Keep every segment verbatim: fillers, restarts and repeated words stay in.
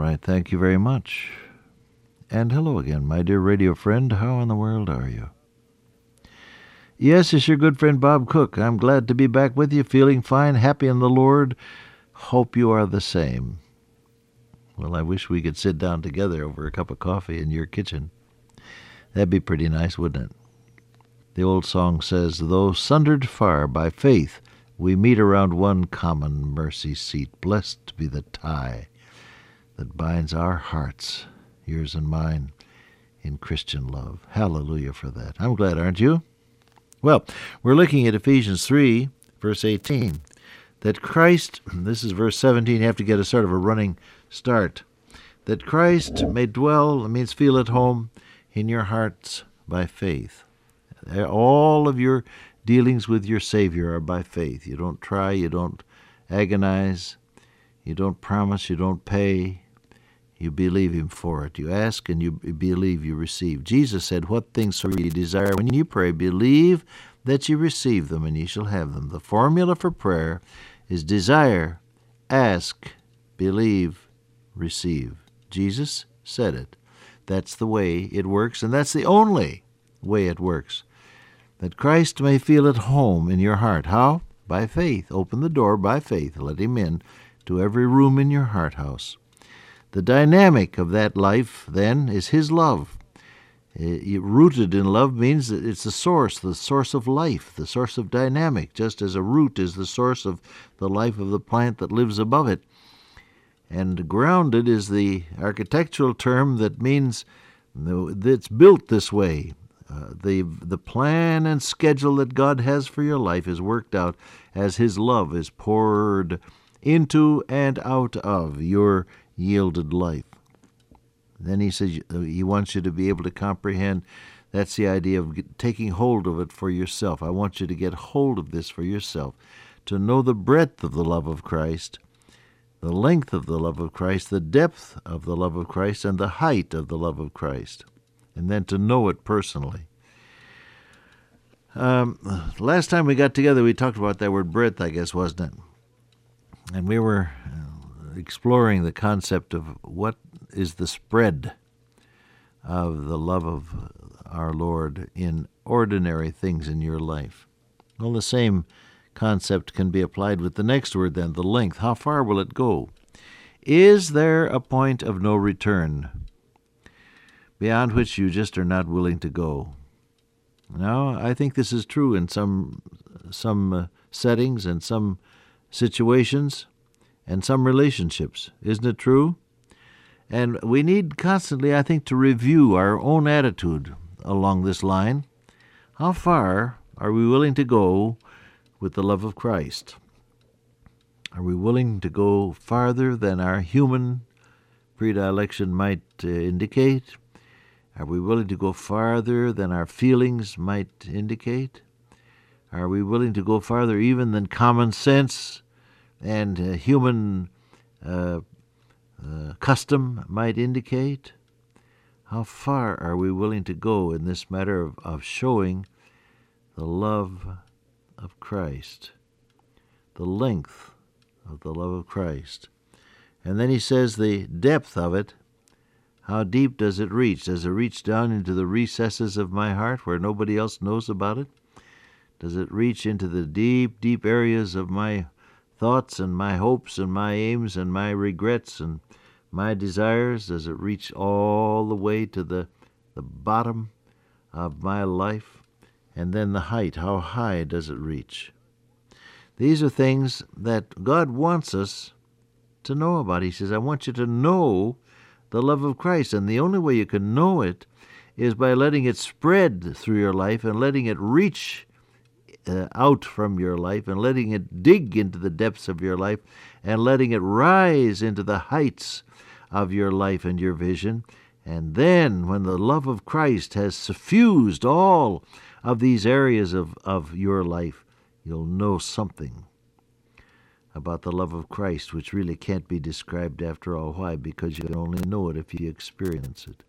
right, thank you very much. And hello again, my dear radio friend. How in the world are you? Yes, it's your good friend Bob Cook. I'm glad to be back with you, feeling fine, happy in the Lord. Hope you are the same. Well, I wish we could sit down together over a cup of coffee in your kitchen. That'd be pretty nice, wouldn't it? The old song says, though sundered far by faith, we meet around one common mercy seat. Blessed be the tie that binds our hearts, yours and mine, in Christian love. Hallelujah for that. I'm glad, aren't you? Well, we're looking at Ephesians three, verse eighteen, that Christ, this is verse seventeen, you have to get a sort of a running start, that Christ may dwell, it means feel at home, in your hearts by faith. All of your dealings with your Savior are by faith. You don't try, you don't agonize, you don't promise, you don't pay. You believe Him for it. You ask and you believe you receive. Jesus said, what things soever ye desire when you pray, believe that you receive them and ye shall have them. The formula for prayer is desire, ask, believe, receive. Jesus said it. That's the way it works, and that's the only way it works. That Christ may feel at home in your heart. How? By faith. Open the door by faith. Let Him in to every room in your heart house. The dynamic of that life, then, is His love. It, rooted in love means that it's the source, the source of life, the source of dynamic, just as a root is the source of the life of the plant that lives above it. And grounded is the architectural term that means it's built this way. Uh, the the plan and schedule that God has for your life is worked out as His love is poured into and out of your yielded life. Then He says He wants you to be able to comprehend. That's the idea of taking hold of it for yourself. I want you to get hold of this for yourself, to know the breadth of the love of Christ, the length of the love of Christ, the depth of the love of Christ, and the height of the love of Christ, and then to know it personally. Um, last time we got together, we talked about that word breadth, I guess, wasn't it? And we were exploring the concept of what is the spread of the love of our Lord in ordinary things in your life. Well, the same concept can be applied with the next word then, the length. How far will it go? Is there a point of no return beyond which you just are not willing to go? Now, I think this is true in some some uh, settings and some situations and some relationships. Isn't it true? And we need constantly, I think, to review our own attitude along this line. How far are we willing to go with the love of Christ? Are we willing to go farther than our human predilection might uh, indicate? Are we willing to go farther than our feelings might indicate? Are we willing to go farther even than common sense and uh, human uh, uh, custom might indicate? How far are we willing to go in this matter of, of showing the love of Christ, the length of the love of Christ? And then he says the depth of it. How deep does it reach? Does it reach down into the recesses of my heart where nobody else knows about it? Does it reach into the deep, deep areas of my thoughts and my hopes and my aims and my regrets and my desires? Does it reach all the way to the, the bottom of my life? And then the height, how high does it reach? These are things that God wants us to know about. He says, I want you to know the love of Christ. And the only way you can know it is by letting it spread through your life and letting it reach uh, out from your life and letting it dig into the depths of your life and letting it rise into the heights of your life and your vision. And then when the love of Christ has suffused all of these areas of, of your life, you'll know something about the love of Christ, which really can't be described after all. Why? Because you can only know it if you experience it.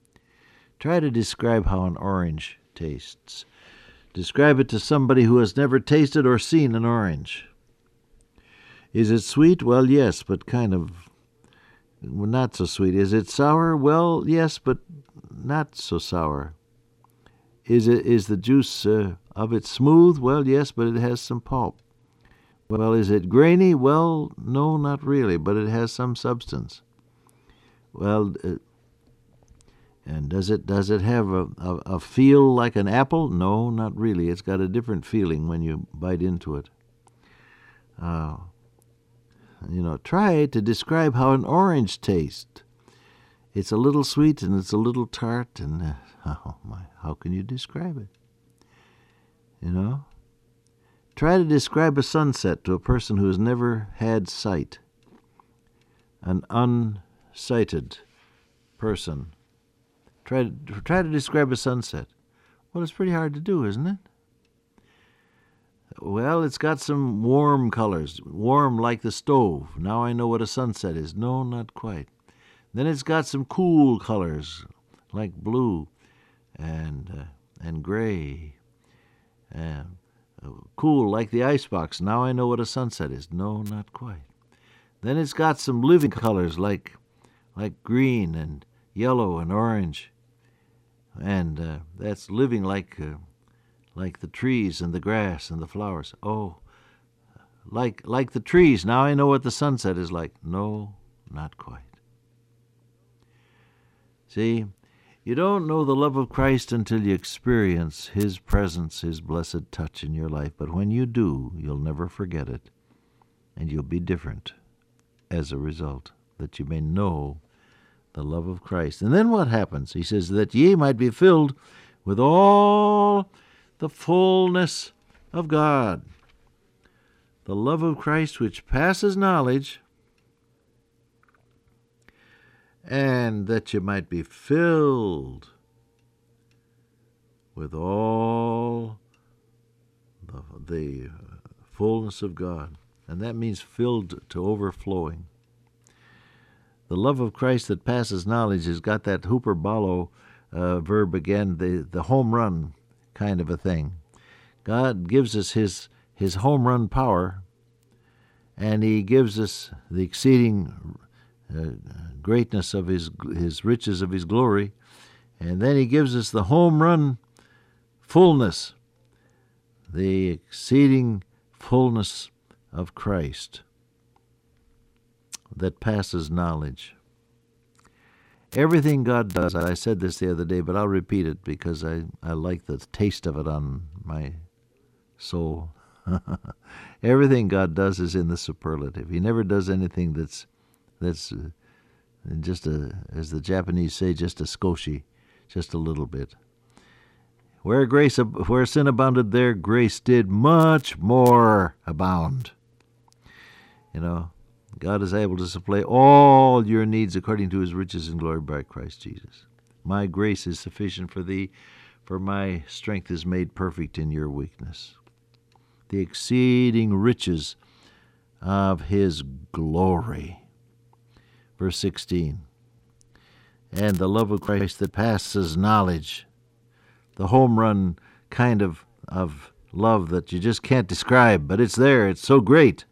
Try to describe how an orange tastes. Describe it to somebody who has never tasted or seen an orange. Is it sweet? Well, yes, but kind of not so sweet. Is it sour? Well, yes, but not so sour. Is it is the juice uh, of it smooth? Well, yes, but it has some pulp. Well, is it grainy? Well, no, not really, but it has some substance. Well, uh, and does it does it have a, a, a feel like an apple? No, not really. It's got a different feeling when you bite into it. Uh, you know, try to describe how an orange tastes. It's a little sweet and it's a little tart, and uh, oh my, how can you describe it? You know? Try to describe a sunset to a person who has never had sight. An unsighted person. Try to, try to describe a sunset. Well, it's pretty hard to do, isn't it? Well, it's got some warm colors, warm like the stove. Now I know what a sunset is. No, not quite. Then it's got some cool colors, like blue and uh, and gray. And uh, cool like the icebox. Now I know what a sunset is. No, not quite. Then it's got some living colors like like green and yellow and orange. And uh, that's living like uh, like the trees and the grass and the flowers. Oh, like like the trees. Now I know what the sunset is like. No, not quite. See, you don't know the love of Christ until you experience His presence, His blessed touch in your life. But when you do, you'll never forget it, and you'll be different as a result, that you may know the love of Christ. And then what happens? He says, that ye might be filled with all the fullness of God. The love of Christ which passes knowledge, and that you might be filled with all the, the fullness of God. And that means filled to overflowing. The love of Christ that passes knowledge has got that hyperbolo uh, verb again, the, the home run kind of a thing. God gives us his, his home run power, and He gives us the exceeding uh, greatness of his, his riches of His glory, and then He gives us the home run fullness, the exceeding fullness of Christ that passes knowledge. Everything God does, I said this the other day, but I'll repeat it because I, I like the taste of it on my soul. Everything God does is in the superlative. He never does anything that's that's uh, just a, as the Japanese say, just a skoshi, just a little bit. Where grace, where sin abounded, there grace did much more abound. You know, God is able to supply all your needs according to His riches and glory by Christ Jesus. My grace is sufficient for thee, for my strength is made perfect in your weakness. The exceeding riches of His glory. Verse sixteen, and the love of Christ that passes knowledge, the home run kind of, of love that you just can't describe, but it's there, it's so great.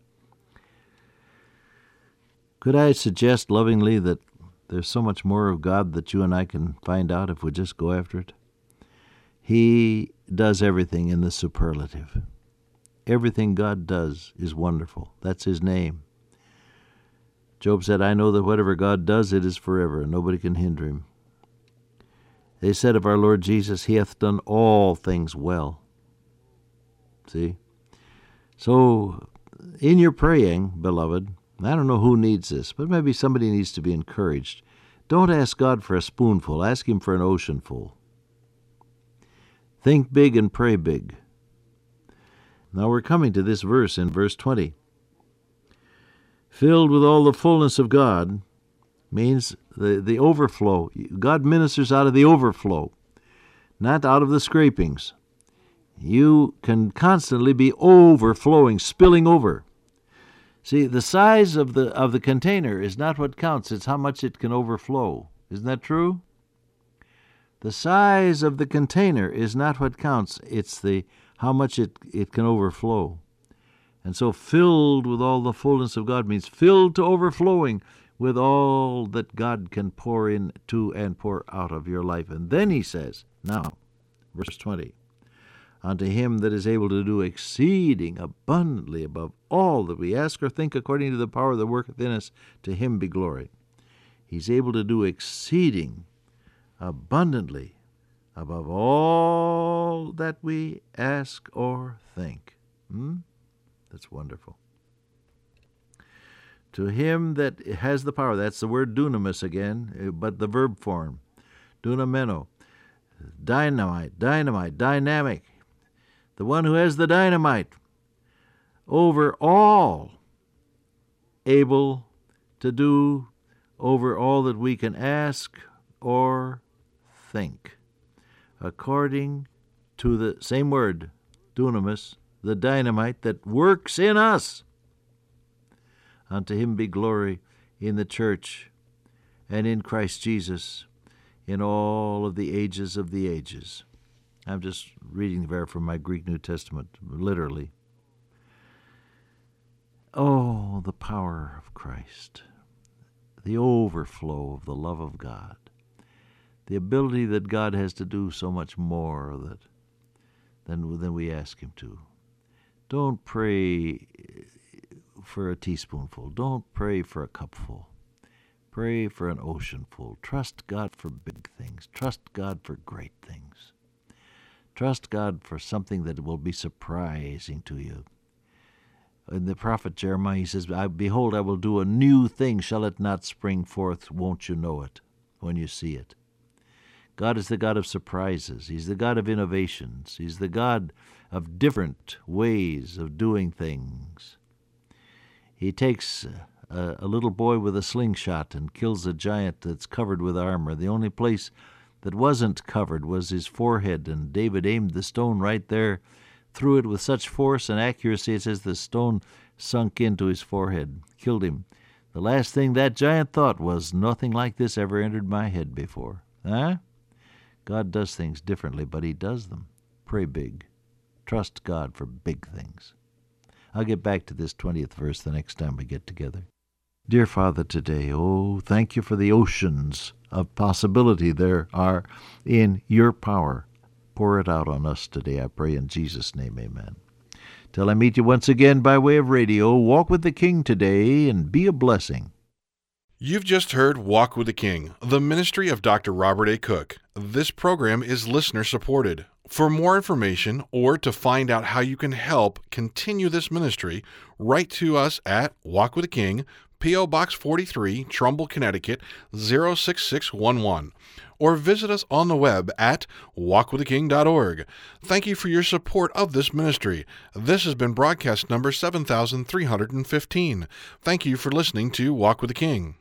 Could I suggest lovingly that there's so much more of God that you and I can find out if we just go after it? He does everything in the superlative. Everything God does is wonderful. That's His name. Job said, I know that whatever God does, it is forever, and nobody can hinder Him. They said of our Lord Jesus, He hath done all things well. See? So, in your praying, beloved, I don't know who needs this, but maybe somebody needs to be encouraged. Don't ask God for a spoonful. Ask Him for an oceanful. Think big and pray big. Now we're coming to this verse in verse twenty. Filled with all the fullness of God means the, the overflow. God ministers out of the overflow, not out of the scrapings. You can constantly be overflowing, spilling over. See, the size of the of the container is not what counts. It's how much it can overflow. Isn't that true? The size of the container is not what counts. It's the how much it, it can overflow. And so filled with all the fullness of God means filled to overflowing with all that God can pour into and pour out of your life. And then he says, now, verse twenty, unto him that is able to do exceeding abundantly above all that we ask or think, according to the power that worketh in us, to him be glory. He's able to do exceeding abundantly above all that we ask or think. Hmm? That's wonderful. To him that has the power, that's the word dunamis again, but the verb form, dunameno, dynamite, dynamite, dynamic, the one who has the dynamite, over all, able to do over all that we can ask or think, according to the same word, dunamis, the dynamite that works in us. Unto him be glory in the church and in Christ Jesus in all of the ages of the ages. I'm just reading there from my Greek New Testament, literally. Oh, the power of Christ, the overflow of the love of God, the ability that God has to do so much more that than, than we ask him to. Don't pray for a teaspoonful. Don't pray for a cupful. Pray for an oceanful. Trust God for big things. Trust God for great things. Trust God for something that will be surprising to you. In the prophet Jeremiah, he says, behold, I will do a new thing. Shall it not spring forth? Won't you know it when you see it? God is the God of surprises. He's the God of innovations. He's the God of different ways of doing things. He takes a, a little boy with a slingshot and kills a giant that's covered with armor. The only place that wasn't covered was his forehead, and David aimed the stone right there, threw it with such force and accuracy, it says the stone sunk into his forehead, killed him. The last thing that giant thought was, nothing like this ever entered my head before. Huh? God does things differently, but he does them. Pray big. Trust God for big things. I'll get back to this twentieth verse the next time we get together. Dear Father, today, oh, thank you for the oceans of possibility there are in your power. Pour it out on us today, I pray in Jesus' name, amen. Till I meet you once again by way of radio, walk with the King today and be a blessing. You've just heard Walk with the King, the ministry of Doctor Robert A. Cook. This program is listener-supported. For more information or to find out how you can help continue this ministry, write to us at Walk with the King, P O. Box forty-three, Trumbull, Connecticut, zero six six one one, or visit us on the web at walk with the king dot org. Thank you for your support of this ministry. This has been broadcast number seven thousand three hundred fifteen. Thank you for listening to Walk with the King.